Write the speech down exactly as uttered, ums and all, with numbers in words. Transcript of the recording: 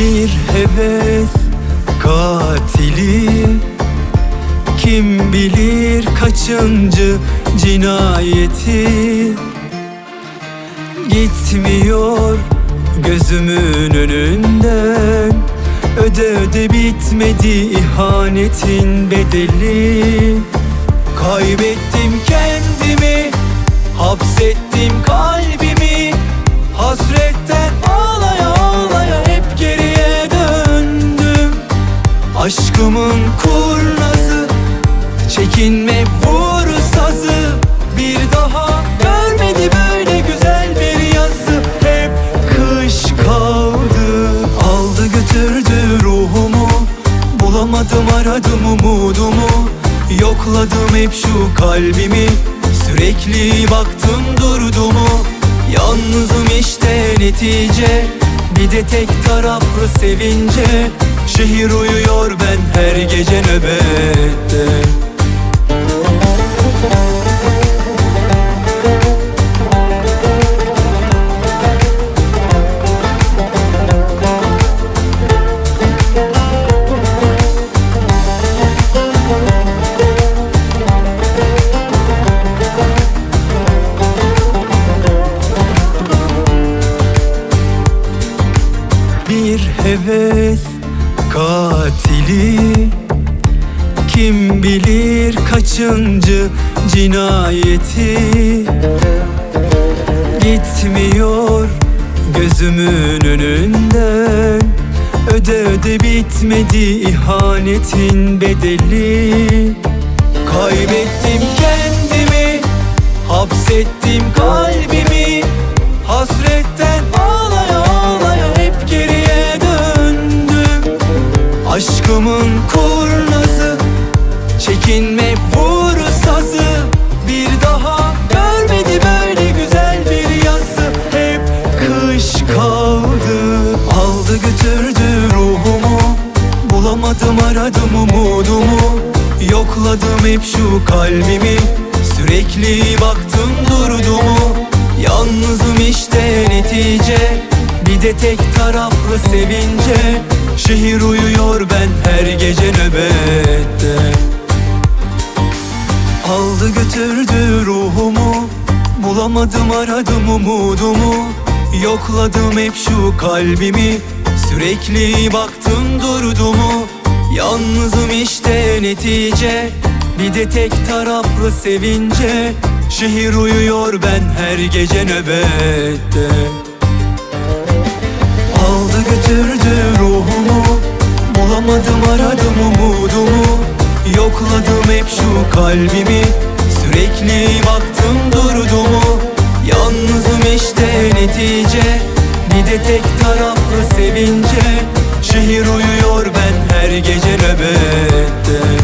Bir heves katili, kim bilir kaçıncı cinayeti. Gitmiyor gözümün önünden, öde öde bitmedi ihanetin bedeli. Kaybettim kendimi, hapsettim kalbimi, hasretten ağlaya ağlaya hep geriye döndüm. Aşkımın kurnazı, çekinme vur sazı, bir daha görmedi böyle güzel bir yazı. Hep kış kaldı, aldı götürdü ruhumu, bulamadım aradım umudumu, yokladım hep şu kalbimi, sürekli baktım durdu mu? Yalnızım işte netice, bir de tek taraflı sevince. Şehir uyuyor, ben her gece nöbette. Bir heves katili, kim bilir kaçıncı cinayeti. Gitmiyor gözümün önünden, öde öde bitmedi ihanetin bedeli. Kaybettim kendimi, hapsettim kalbimi, hasretten ağlaya ağlaya hep geriye döndüm. Aşkımın kurnazı, çekinme vur sazı, bir daha görmedi böyle güzel bir yazı. Hep kış kaldı, aldı götürdü ruhumu, bulamadım aradım umudumu, yokladım hep şu kalbimi, sürekli baktım durdu mu? Yalnızım işte netice, bir de tek taraflı sevince. Şehir uyuyor, ben her gece nöbette. Aldı götürdü ruhumu, bulamadım aradım umudumu, yokladım hep şu kalbimi, sürekli baktım durdu mu? Yalnızım işte netice, bir de tek taraflı sevince. Şehir uyuyor, ben her gece nöbette. Aldı götürdü ruhumu, bulamadım aradım umudumu, yokladım hep şu kalbimi, sürekli baktım durdu mu? Yalnızım işte netice, bir de tek taraflı sevince. Şehir uyuyor, ben her gece nöbette.